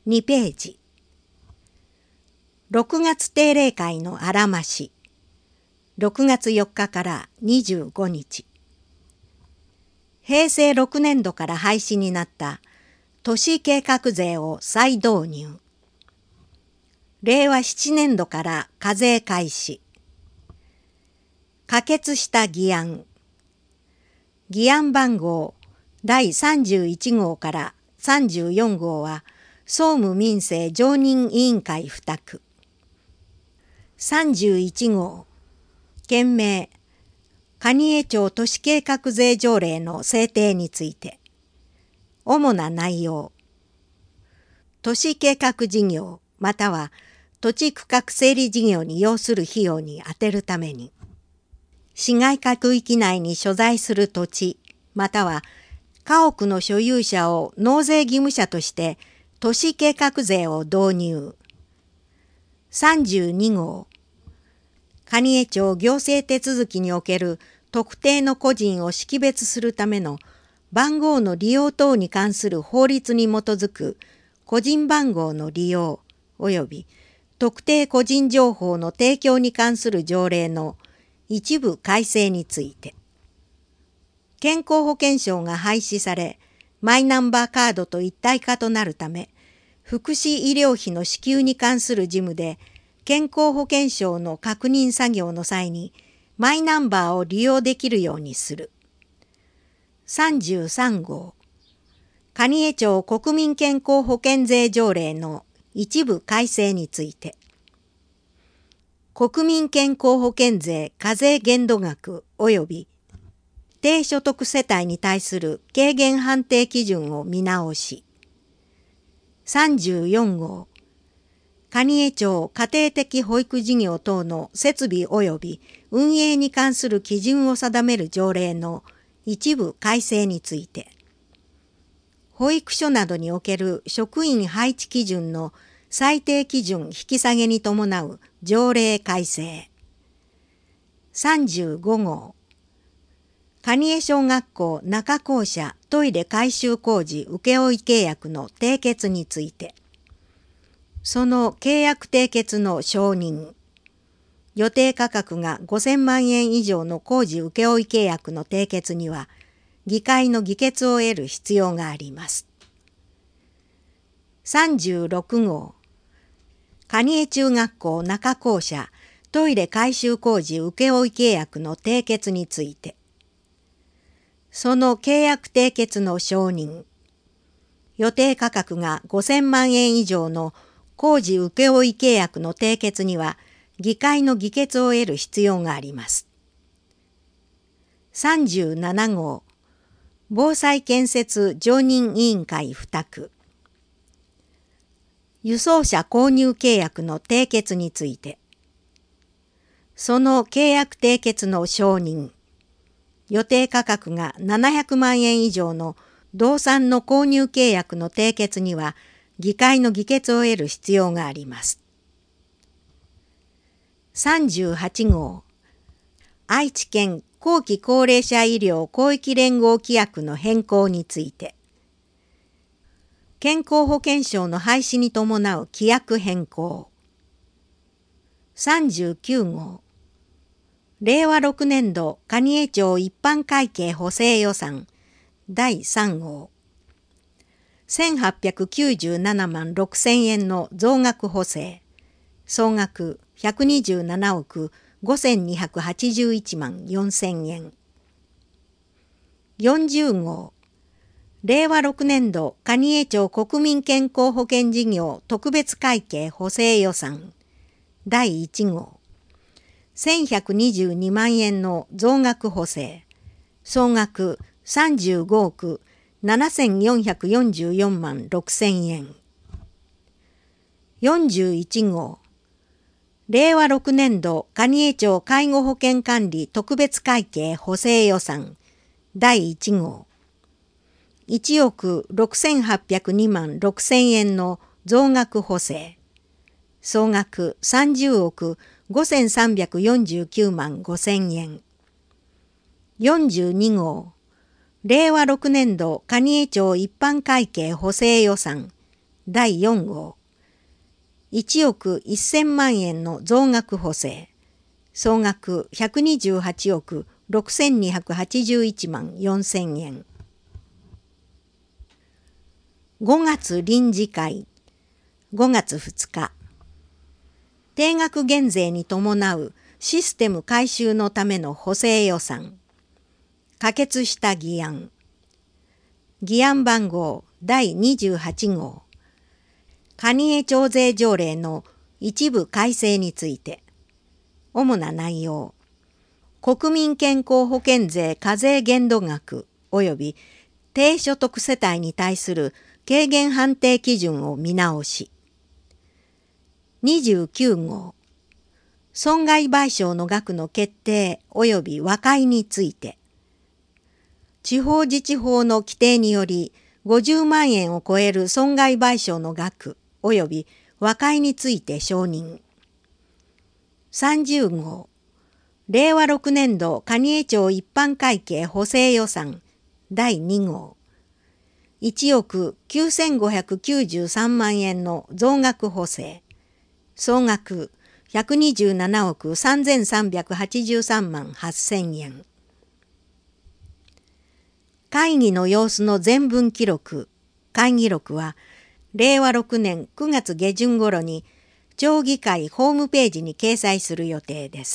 2ページ。6月定例会のあらまし。6月4日から25日。平成6年度から廃止になった都市計画税を再導入。令和7年度から課税開始。可決した議案。議案番号第31号から34号は総務民政常任委員会付託。31号、件名、蟹江町都市計画税条例の制定について。主な内容。都市計画事業または土地区画整理事業に要する費用に充てるために、市街化区域内に所在する土地または家屋の所有者を納税義務者として都市計画税を導入。32号、蟹江町行政手続きにおける特定の個人を識別するための番号の利用等に関する法律に基づく個人番号の利用及び特定個人情報の提供に関する条例の一部改正について。健康保険証が廃止され、マイナンバーカードと一体化となるため、福祉医療費の支給に関する事務で、健康保険証の確認作業の際に、マイナンバーを利用できるようにする。33号、蟹江町国民健康保険税条例の一部改正について。国民健康保険税課税限度額及び低所得世帯に対する軽減判定基準を見直し。34号、蟹江町家庭的保育事業等の設備及び運営に関する基準を定める条例の一部改正について。保育所などにおける職員配置基準の最低基準引き下げに伴う条例改正。35号、蟹江小学校中校舎トイレ改修工事請負契約の締結について。その契約締結の承認。予定価格が5000万円以上の工事請負契約の締結には、議会の議決を得る必要があります。36号、蟹江中学校中校舎トイレ改修工事請負契約の締結について。その契約締結の承認。予定価格が5000万円以上の工事請負契約の締結には、議会の議決を得る必要があります。37号、防災建設常任委員会付託。輸送車購入契約の締結について。その契約締結の承認。予定価格が700万円以上の動産の購入契約の締結には、議会の議決を得る必要があります。38号、愛知県後期高齢者医療広域連合規約の変更について。健康保険証の廃止に伴う規約変更。39号、令和6年度蟹江町一般会計補正予算第3号。1897万6000円の増額補正。総額127億5281万4000円。40号。令和6年度蟹江町国民健康保険事業特別会計補正予算第1号。1122万円の増額補正。総額35億7444万6000円。41号。令和6年度蟹江町介護保険管理特別会計補正予算第1号。1億6802万6000円の増額補正。総額30億5349万5000円。42号。令和6年度蟹江町一般会計補正予算第4号。1億1000万円の増額補正。総額128億6281万4000円。5月臨時会。5月2日。定額減税に伴うシステム改修のための補正予算。可決した議案。議案番号第28号。蟹江徴税条例の一部改正について。主な内容。国民健康保険税課税限度額及び低所得世帯に対する軽減判定基準を見直し。29号。損害賠償の額の決定及び和解について。地方自治法の規定により50万円を超える損害賠償の額及び和解について承認。30号。令和6年度蟹江町一般会計補正予算第2号。1億9593万円の増額補正。総額127億3383万8000円。会議の様子の全文記録、会議録は、令和6年9月下旬頃に、町議会ホームページに掲載する予定です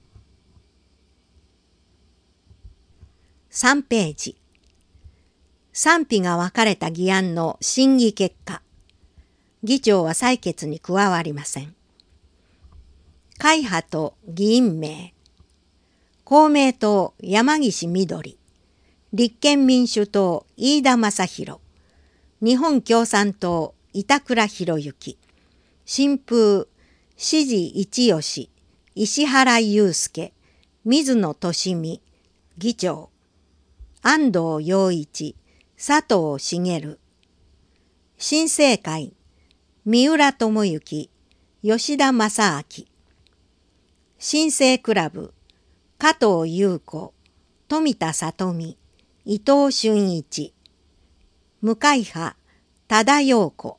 。3ページ。賛否が分かれた議案の審議結果。議長は採決に加わりません。会派と議員名。公明党山岸みどり。立憲民主党飯田正弘。日本共産党板倉博之。新風志地一義。石原祐介。水野俊美。議長。安藤洋一。佐藤茂。新生会。三浦智之。吉田正明。新生クラブ。加藤優子。富田里美。伊藤俊一。無会派。多田陽子。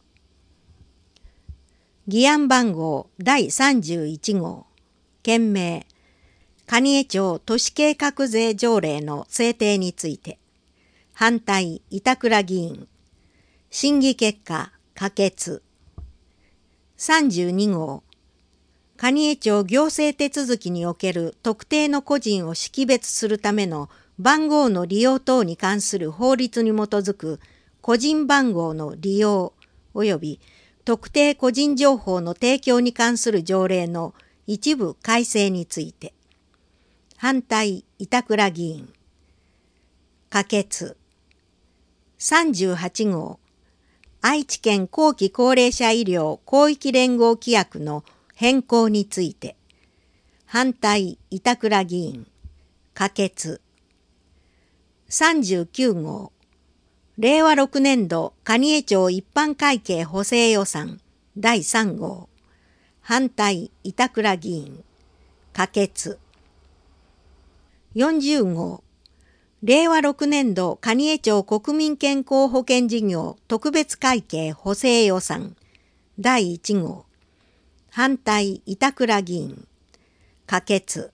議案番号第31号。件名。蟹江町都市計画税条例の制定について。反対、板倉議員。審議結果、可決。32号。蟹江町行政手続きにおける特定の個人を識別するための番号の利用等に関する法律に基づく個人番号の利用及び特定個人情報の提供に関する条例の一部改正について。反対、板倉議員。可決。38号。愛知県後期高齢者医療広域連合規約の変更について。反対、板倉議員。可決。39号。令和6年度蟹江町一般会計補正予算第3号。反対、板倉議員。可決。40号。令和6年度蟹江町国民健康保険事業特別会計補正予算第1号。反対、板倉議員。可決。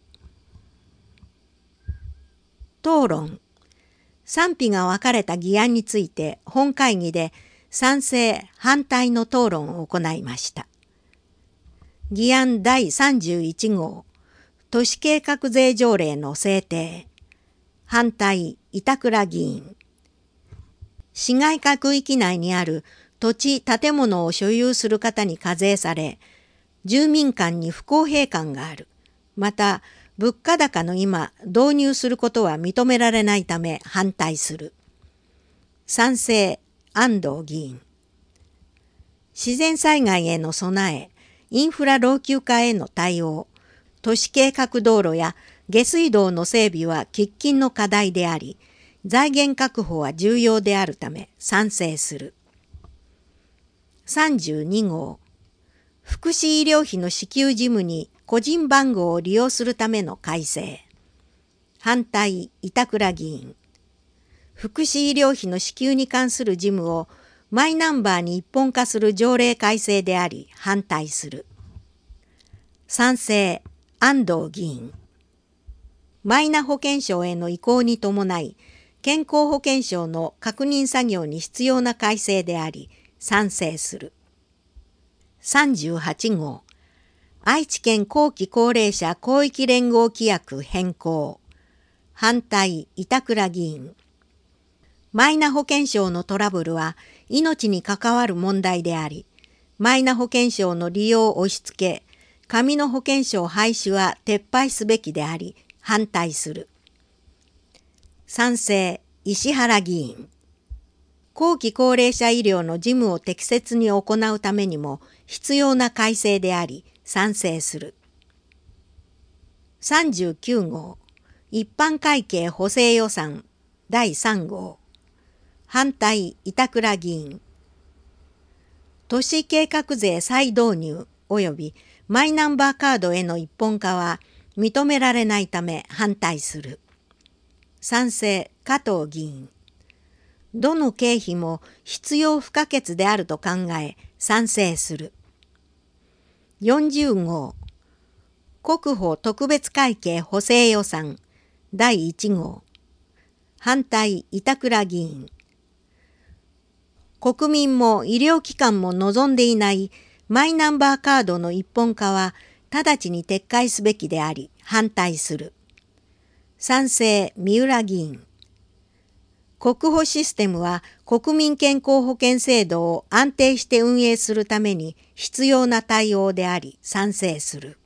討論。賛否が分かれた議案について本会議で賛成・反対の討論を行いました。議案第31号。都市計画税条例の制定。反対、板倉議員。市街化区域内にある土地・建物を所有する方に課税され、住民間に不公平感がある。また、物価高の今、導入することは認められないため反対する。賛成、安藤議員。自然災害への備え、インフラ老朽化への対応、都市計画道路や下水道の整備は喫緊の課題であり、財源確保は重要であるため賛成する。32号。福祉医療費の支給事務に個人番号を利用するための改正。反対、板倉議員。福祉医療費の支給に関する事務をマイナンバーに一本化する条例改正であり反対する。賛成、安藤議員。マイナ保険証への移行に伴い、健康保険証の確認作業に必要な改正であり賛成する。38号、愛知県後期高齢者広域連合規約変更。反対、板倉議員。マイナ保険証のトラブルは命に関わる問題であり、マイナ保険証の利用を押し付け、紙の保険証廃止は撤廃すべきであり、反対する。賛成、石原議員。後期高齢者医療の事務を適切に行うためにも必要な改正であり、賛成する。39号、一般会計補正予算第3号。反対、板倉議員。都市計画税再導入及びマイナンバーカードへの一本化は認められないため反対する。賛成、加藤議員。どの経費も必要不可欠であると考え賛成する。40号、国保特別会計補正予算第1号。反対、板倉議員。国民も医療機関も望んでいないマイナンバーカードの一本化は直ちに撤回すべきであり反対する。賛成、三浦議員。国保システムは国民健康保険制度を安定して運営するために必要な対応であり賛成する。